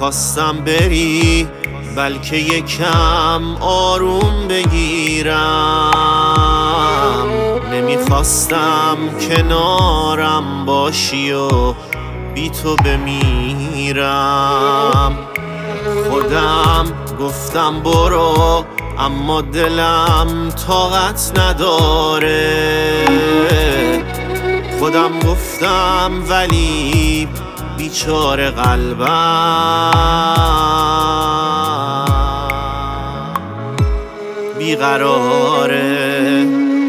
نمیخواستم بری بلکه یکم آروم بگیرم، نمیخواستم کنارم باشی و بی تو بمیرم. خودم گفتم برو اما دلم طاقت نداره، خودم گفتم ولی بیچاره قلبم بیقراره.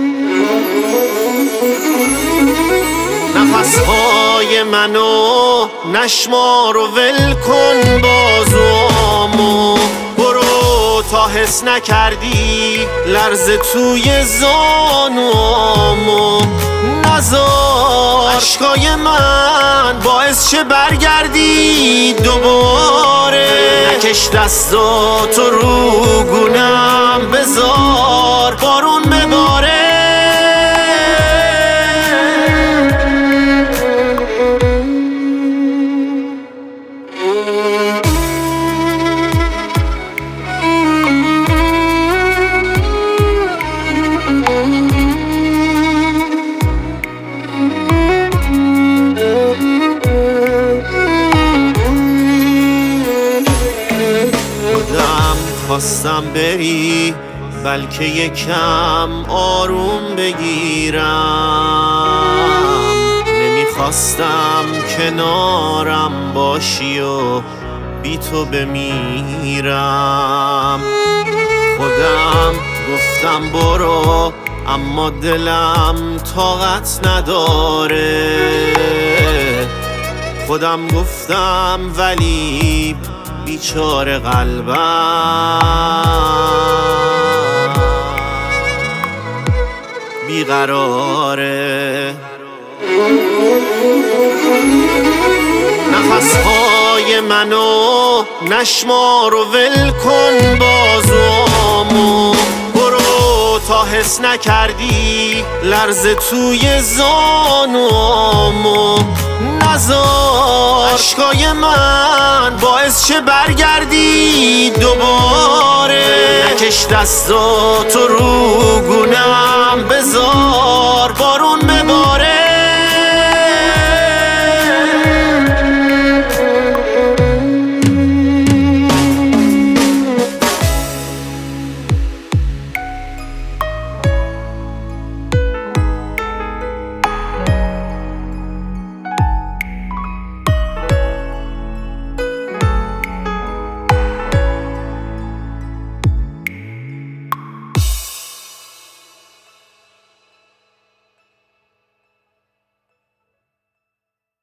نفسهای منو نشمار و ول کن بازوامو، برو تا حس نکردی لرزه توی زانوامو، نذار عشقای من باعث شه برگردی دوباره، نکش دستاتو رو گونم بذار بارون بباره. خواستم بری بلکه یکم آروم بگیرم، نمیخواستم کنارم باشی و بی تو بمیرم. خودم گفتم برو اما دلم طاقت نداره، خودم گفتم ولی بیچاره قلبم بیقراره. نفسهای منو نشمار و ول کن بازوامو، برو تا حس نکردی لرزه توی زانوامو، نذار عشقای من باعث شه برگردی دوباره، نکش دستاتو رو گونم بذار بارون